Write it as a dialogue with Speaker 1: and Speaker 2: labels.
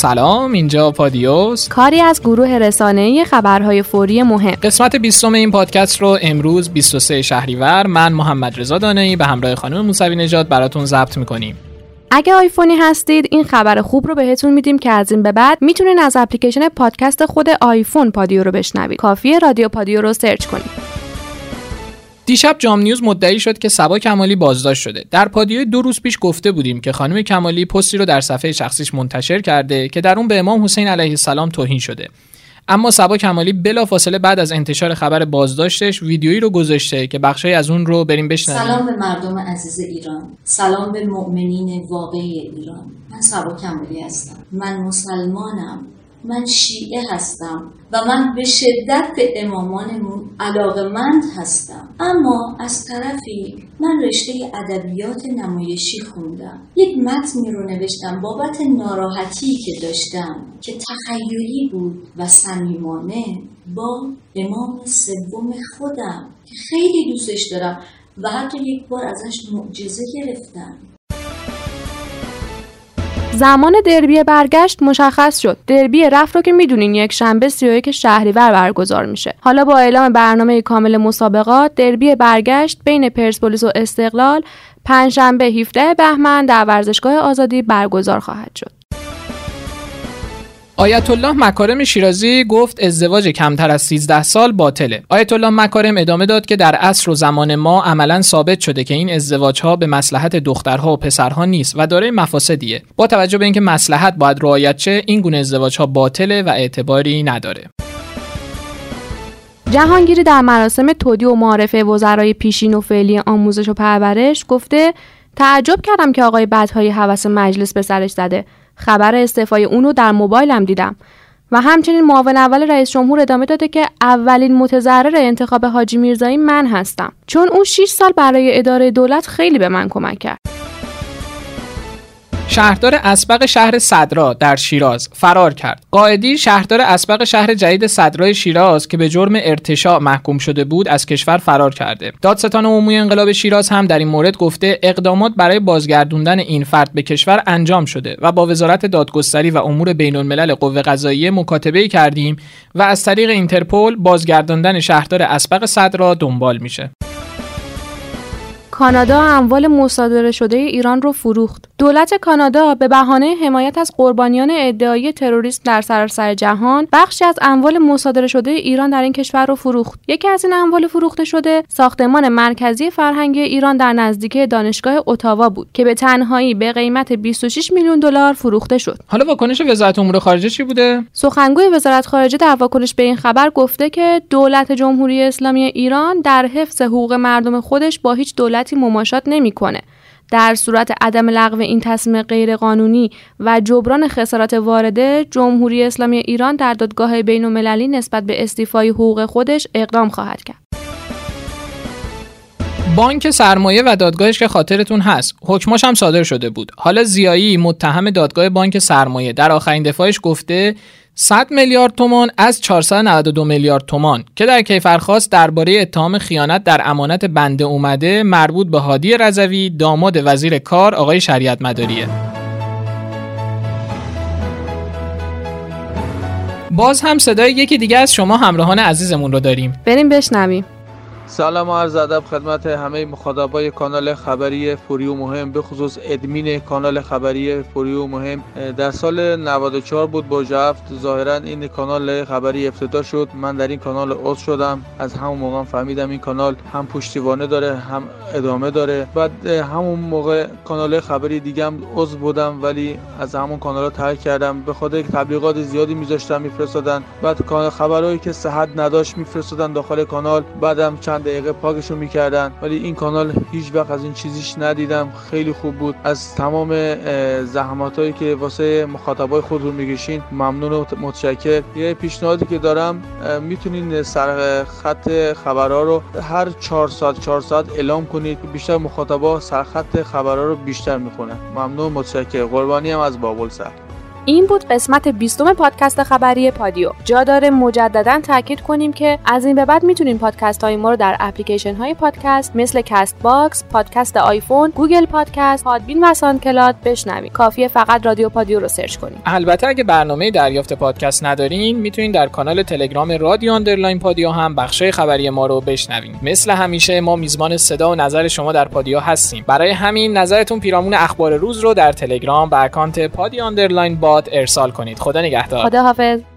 Speaker 1: سلام، اینجا پادیوس،
Speaker 2: کاری از گروه رسانه‌ای خبرهای فوری مهم.
Speaker 1: قسمت 20 این پادکست رو امروز 23 شهریور من محمد رضا دانه‌ای به همراه خانم موسوی نژاد براتون ضبط می‌کنیم.
Speaker 2: اگه آیفونی هستید این خبر خوب رو بهتون میدیم که از این به بعد میتونین از اپلیکیشن پادکست خود آیفون پادیو رو بشنوید. کافیه رادیو پادیو رو سرچ کنید.
Speaker 1: دیشب جام نیوز مدعی شد که صبا کمالی بازداشت شده. در پادیو 2 روز پیش گفته بودیم که خانم کمالی پستی رو در صفحه شخصیش منتشر کرده که در اون به امام حسین علیه السلام توهین شده. اما صبا کمالی بلافاصله بعد از انتشار خبر بازداشتش ویدیویی رو گذاشته که بخشی از اون رو بریم بشنویم.
Speaker 3: سلام به مردم عزیز ایران، سلام به مؤمنین واقعی ایران. من صبا کمالی هستم. من مسلمانم. من شیعه هستم و من به شدت به امامانمون علاقه‌مند هستم. اما از طرفی من رشته ادبیات نمایشی خوندم. یک متنی رو نوشتم بابت ناراحتی که داشتم که تخیلی بود و صمیمانه با امام سوم خودم که خیلی دوستش دارم و حتی یک بار ازش معجزه گرفتم.
Speaker 2: زمان دربی برگشت مشخص شد. دربی رفت رو که میدونین یک شنبه 31 شهریور برگزار میشه. حالا با اعلام برنامه کامل مسابقات، دربی برگشت بین پرسپولیس و استقلال پنجشنبه 17 بهمن در ورزشگاه آزادی برگزار خواهد شد.
Speaker 1: آیت الله مکارم شیرازی گفت ازدواج کمتر از 13 سال باطله. آیت الله مکارم ادامه داد که در عصر و زمان ما عملاً ثابت شده که این ازدواج‌ها به مصلحت دخترها و پسرها نیست و دارای مفاسدیه. با توجه به اینکه مصلحت باید رعایت شه، این گونه ازدواج‌ها باطله و اعتباری نداره.
Speaker 2: جهانگیری در مراسم تودیع و معارفه وزرای پیشین و فعلی آموزش و پرورش گفته تعجب کردم که آقای بدهای هوس مجلس به سرش زده. خبر استعفای اونو در موبایلم دیدم. و همچنین معاون اول رئیس جمهور ادامه داده که اولین متضرر انتخاب حاجی میرزایی من هستم، چون اون 6 سال برای اداره دولت خیلی به من کمک کرد.
Speaker 1: شهردار اسبق شهر صدرا در شیراز فرار کرد. قائدی شهردار اسبق شهر جدید صدرای شیراز که به جرم ارتشاء محکوم شده بود از کشور فرار کرده. دادستان عمومی انقلاب شیراز هم در این مورد گفته اقدامات برای بازگردوندن این فرد به کشور انجام شده و با وزارت دادگستری و امور بین الملل قوه قضاییه مکاتبه کردیم و از طریق اینترپل بازگرداندن شهردار اسبق صدرا دنبال میشه.
Speaker 2: کانادا اموال مصادره شده ایران رو فروخت. دولت کانادا به بهانه حمایت از قربانیان ادعای تروریسم در سراسر جهان بخشی از اموال مصادره شده ایران در این کشور رو فروخت. یکی از این اموال فروخته شده ساختمان مرکزی فرهنگی ایران در نزدیکی دانشگاه اتاوا بود که به تنهایی به قیمت 26 میلیون دلار فروخته شد.
Speaker 1: حالا واکنش وزارت امور خارجه چی بوده؟
Speaker 2: سخنگوی وزارت خارجه در واکنش به این خبر گفته که دولت جمهوری اسلامی ایران در حفظ حقوق مردم خودش با هیچ دولتی مماشات نمی‌کنه. در صورت عدم لغو این تصمیم غیرقانونی و جبران خسارات وارده، جمهوری اسلامی ایران در دادگاه بین‌المللی نسبت به استیفای حقوق خودش اقدام خواهد کرد.
Speaker 1: بانک سرمایه و دادگاهش که خاطرتون هست حکماش هم صادر شده بود. حالا زیایی متهم دادگاه بانک سرمایه در آخرین دفاعش گفته 100 میلیارد تومان از 492 میلیارد تومان که در کیفرخواست درباره اتهام خیانت در امانت بنده اومده مربوط به هادی رضوی داماد وزیر کار آقای شریعت مداریه. باز هم صدای یکی دیگه از شما همراهان عزیزمون رو داریم.
Speaker 2: بریم بشنویم.
Speaker 4: سلام و عرض ادب خدمت همه مخاطبای کانال خبری فوری و مهم، به خصوص ادمین کانال خبری فوری و مهم. در سال 94 بود با جفت ظاهرا این کانال خبری افتتاح شد. من در این کانال عضو شدم. از همون موقع فهمیدم این کانال هم پشتیبانه داره هم ادامه داره. بعد همون موقع کانال خبری دیگه هم عضو بودم ولی از همون کانال ترک کردم به خاطر تبلیغات زیادی میذاشتن میفرستادن. بعد کانال خبرایی که صحت نداشت میفرستادن داخل کانال، بعدم چند دقیقه پاکشو میکردن. ولی این کانال هیچ وقت از این چیزیش ندیدم. خیلی خوب بود. از تمام زحماتایی که واسه مخاطبای خودتون میکشین ممنون و متشکر. یه پیشنهادی که دارم، میتونین سر خط خبرها رو هر 4 ساعت اعلام کنید، بیشتر مخاطبا سر خط خبرها رو بیشتر میخونن. ممنون متشکر. قربانی هم از بابل سر.
Speaker 2: این بود قسمت 20 پادکست خبری پادیو. جا داره مجددا تاکید کنیم که از این به بعد میتونین پادکست های ما رو در اپلیکیشن های پادکست مثل کست باکس، پادکست آیفون، گوگل پادکست، پادبین و ساندکلاد بشنوید. کافیه فقط رادیو پادیو رو سرچ کنید.
Speaker 1: البته اگه برنامه دریافت پادکست ندارین، میتونین در کانال تلگرام رادیو اندرلاین پادیو هم بخشای خبری ما رو بشنوین. مثل همیشه ما میزبان صدا و نظر شما در پادیو هستیم. برای همین نظرتون پیرامون اخبار روز رو در تلگرام به اکانت پادیو اندرلاین باد ارسال کنید. خدا نگهدار.
Speaker 2: خدا حافظ.